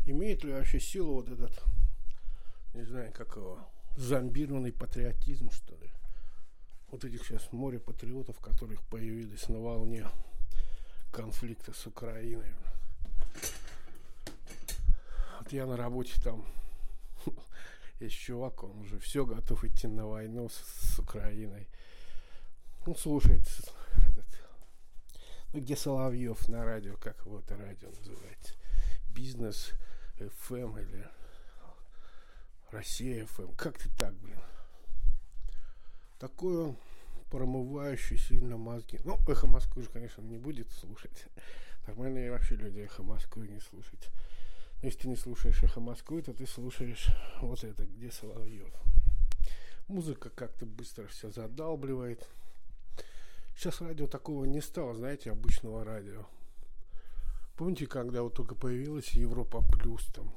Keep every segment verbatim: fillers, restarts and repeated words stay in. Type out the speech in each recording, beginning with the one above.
Имеет ли вообще силу вот этот, не знаю, как его, зомбированный патриотизм, что ли? Вот этих сейчас море патриотов, которых появились на волне конфликта с Украиной. Вот я на работе там, есть чувак, он уже все готов идти на войну с, с Украиной. Он слушает этот, ну, где Соловьев на радио, как его это радио называется, Бизнес эф эм или Россия эф эм, как-то так, блин. Такое промывающее сильно мозги. Ну, Эхо Москвы же, конечно, не будет слушать. Нормальные вообще люди Эхо Москвы не слушают. Но если ты не слушаешь Эхо Москвы, то ты слушаешь вот это, где Соловьев. Музыка как-то быстро все задалбливает. Сейчас радио такого не стало, знаете, обычного радио. Помните, когда вот только появилась Европа Плюс там?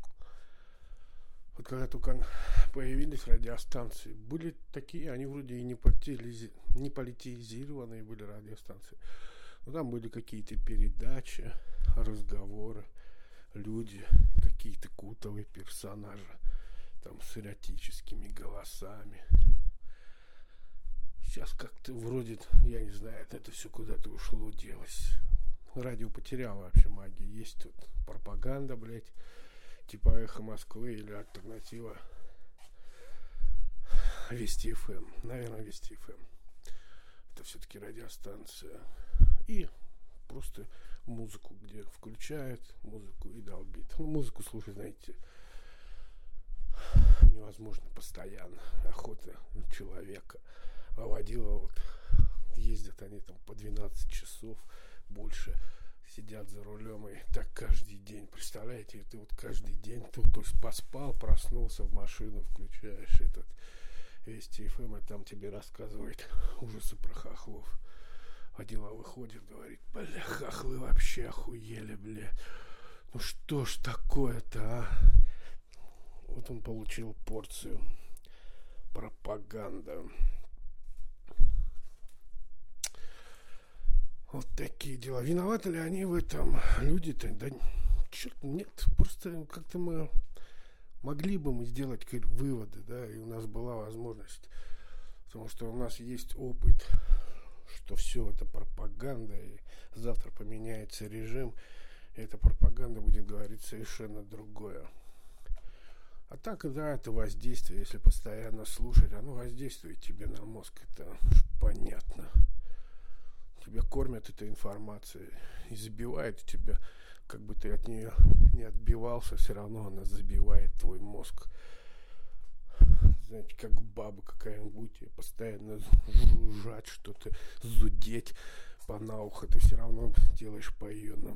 Вот когда только появились радиостанции, были такие, они вроде и не, политизи... не политизированные были радиостанции. Но там были какие-то передачи, разговоры, люди, какие-то культовые персонажи, там с эротическими голосами. Сейчас как-то вроде, я не знаю, это все куда-то ушло, делось. Радио потеряло вообще магию. Есть тут пропаганда, блядь, типа Эхо Москвы или альтернатива Вести эф эм. Наверное, Вести эф эм. Это все-таки радиостанция. И просто музыку, где включают музыку и долбит. Ну, музыку слушать, знаете, невозможно постоянно. Охота человека. А водила вот ездят они там по двенадцать часов, больше сидят за рулем и так каждый день. Представляете, ты вот каждый день тут то есть поспал, проснулся, в машину включаешь этот Вести эф эм, и там тебе рассказывает ужасы про хохлов. Водила выходит, говорит: бля, хохлы вообще охуели, бля. Ну что ж такое-то, а? Вот он получил порцию пропаганды. Вот такие дела. Виноваты ли они в этом? Люди-то, да черт, нет. Просто как-то мы могли бы мы сделать выводы, да, и у нас была возможность. Потому что у нас есть опыт, что все это пропаганда, и завтра поменяется режим, и эта пропаганда будет говорить совершенно другое. А так, да, это воздействие, если постоянно слушать, оно воздействует тебе на мозг, это понятно. Тебя кормят этой информацией и забивает тебя, как бы ты от нее не отбивался, все равно она забивает твой мозг. Знаете, как баба какая-нибудь, и постоянно жужжать что-то, зудеть по на ухо, ты все равно делаешь по-юному.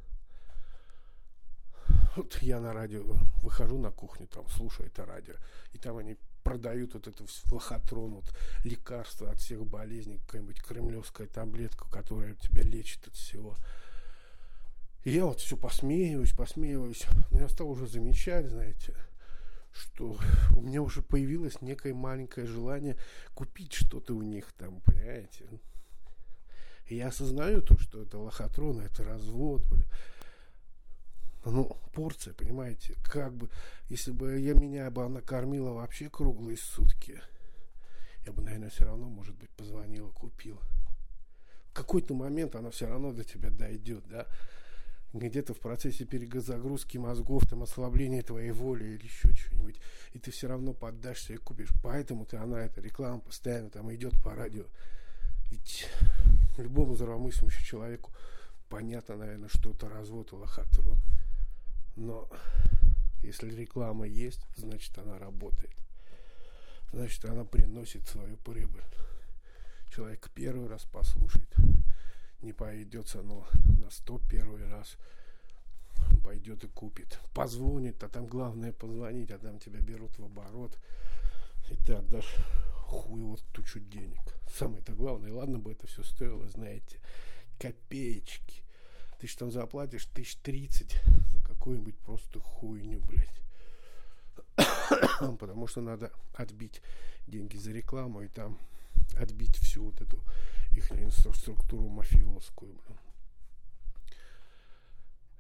Вот я на радио выхожу на кухню, там слушаю это радио, и там они продают вот эту лохотрон, вот лекарство от всех болезней, какая-нибудь кремлевская таблетка, которая тебя лечит от всего. И я вот все посмеиваюсь, посмеиваюсь, но я стал уже замечать, знаете, что у меня уже появилось некое маленькое желание купить что-то у них там, понимаете. И я осознаю то, что это лохотрон, это развод, блин. Ну, порция, понимаете, как бы, если бы я меня бы она кормила вообще круглые сутки, я бы, наверное, все равно, может быть, позвонила, купила. В какой-то момент она все равно до тебя дойдет, да, где-то в процессе перезагрузки мозгов, там, ослабления твоей воли или еще что-нибудь, и ты все равно поддашься и купишь. Поэтому ты, она, эта реклама постоянно там идет по радио. Ведь любому здравомыслящему человеку понятно, наверное, что это развод и лохотрон. Но если реклама есть, значит она работает. Значит она приносит свою прибыль. Человек первый раз послушает, не пойдется, но на сто первый раз пойдет и купит. Позвонит, а там главное позвонить, а там тебя берут в оборот, и ты отдашь хуй вот тучу денег. Самое-то главное, ладно бы это все стоило, знаете, копеечки. Ты ж там заплатишь тысяч тридцать за какую-нибудь просто хуйню, блядь. Потому что надо отбить деньги за рекламу и там отбить всю вот эту их инфраструктуру мафиозскую, блин.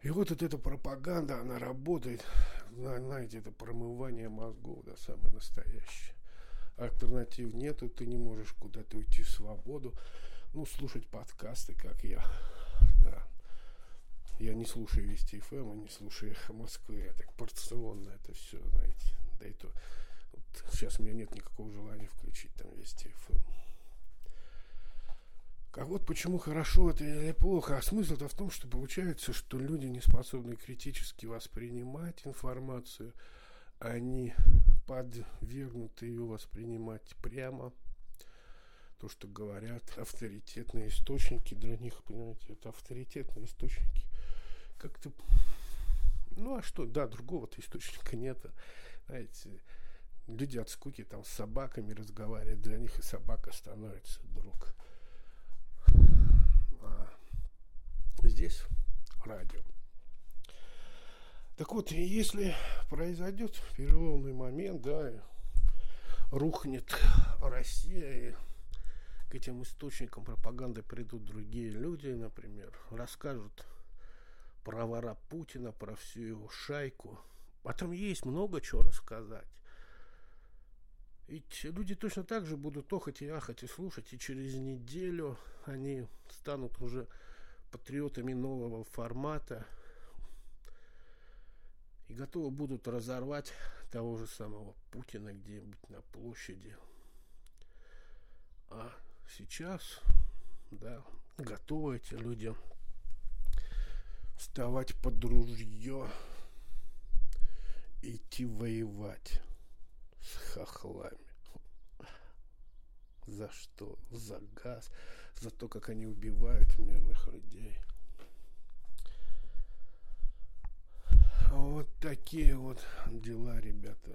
И вот, вот эта пропаганда, она работает, знаете, это промывание мозгов, да, самое настоящее. Альтернатив нету, ты не можешь куда-то уйти в свободу, ну, слушать подкасты, как я, да. Я не слушаю Вести эф эм, не слушаю Эхо Москвы, я так порционно это все, знаете, да и то. Вот сейчас у меня нет никакого желания включить там Вести эф эм. А вот почему хорошо это или плохо. А смысл-то в том, что получается, что люди не способны критически воспринимать информацию, они подвергнуты ее воспринимать прямо. То, что говорят авторитетные источники, для них, понимаете, это авторитетные источники. Как-то, ну а что, да, другого-то источника нет. Знаете, люди от скуки там с собаками разговаривают, для них и собака становится друг. А здесь радио. Так вот, если произойдет переломный момент, да, рухнет Россия, и к этим источникам пропаганды придут другие люди, например, расскажут про вора Путина, про всю его шайку. А там есть много чего рассказать. Ведь люди точно так же будут охать и ахать и слушать, и через неделю они станут уже патриотами нового формата и готовы будут разорвать того же самого Путина где-нибудь на площади. А сейчас, да, готовы эти люди вставать под ружье и идти воевать с хохлами. За что? За газ, за то, как они убивают мирных людей. Вот такие вот дела, ребята.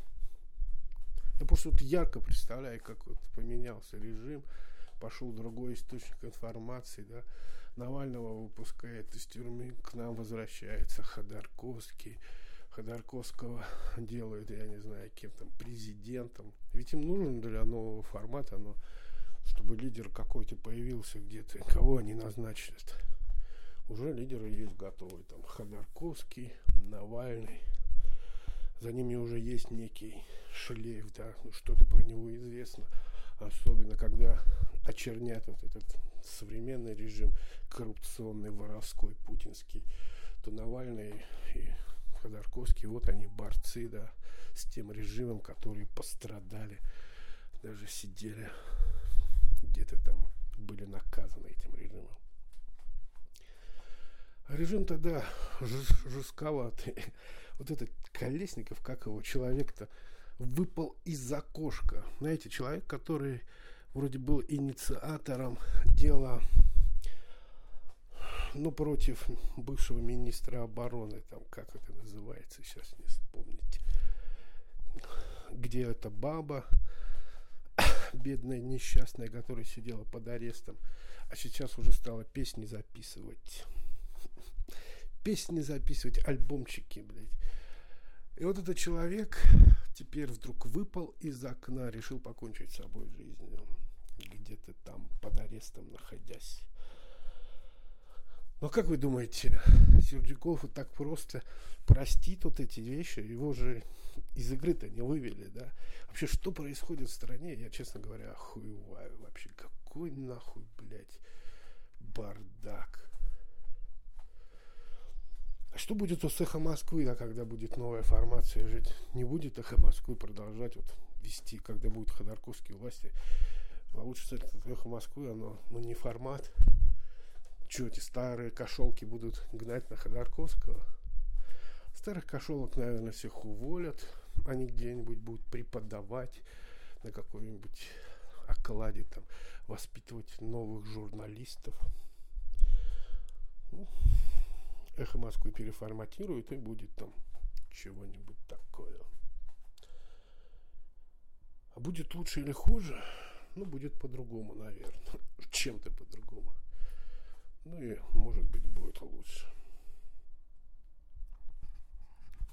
Я просто вот ярко представляю, как вот поменялся режим, пошел другой источник информации, да. Навального выпускает из тюрьмы, к нам возвращается Ходорковский. Ходорковского делают, я не знаю, кем там, президентом. Ведь им нужно для нового формата, но чтобы лидер какой-то появился где-то, кого они назначат. Уже лидеры есть готовые, там Ходорковский, Навальный. За ними уже есть некий шлейф, да, ну, что-то про него известно. Особенно, когда очернят вот этот современный режим, коррупционный, воровской, путинский, то Навальный и Ходорковский, вот они борцы, да, с тем режимом, которые пострадали, даже сидели где-то там, были наказаны этим режимом. А режим тогда жестковатый. Вот этот Колесников, как его, человек-то выпал из окошка. Знаете, человек, который вроде был инициатором дела, ну, против бывшего министра обороны, там, как это называется, сейчас не вспомнить, где эта баба, бедная, несчастная, которая сидела под арестом, а сейчас уже стала песни записывать. Песни записывать, альбомчики, блядь. И вот этот человек теперь вдруг выпал из окна, решил покончить с собой жизнью, где-то там под арестом находясь. Но как вы думаете, Сердюков вот так просто простит вот эти вещи? Его же из игры-то не вывели, да? Вообще, что происходит в стране, я, честно говоря, охуеваю вообще. Какой нахуй, блядь, бардак. А что будет с Эхо Москвы, а когда будет новая формация жить? Не будет Эхо Москвы продолжать вот вести, когда будут Ходорковские власти? Получится, это Эхо Москвы, оно, ну, не формат. Что, эти старые кошелки будут гнать на Ходорковского? Старых кошелок, наверное, всех уволят. Они где-нибудь будут преподавать на какой-нибудь окладе, там, воспитывать новых журналистов. Ну, Эхо Москвы переформатирует, и будет там чего-нибудь такое. А будет лучше или хуже? Ну, будет по-другому, наверное. Чем-то по-другому. Ну и, может быть, будет лучше.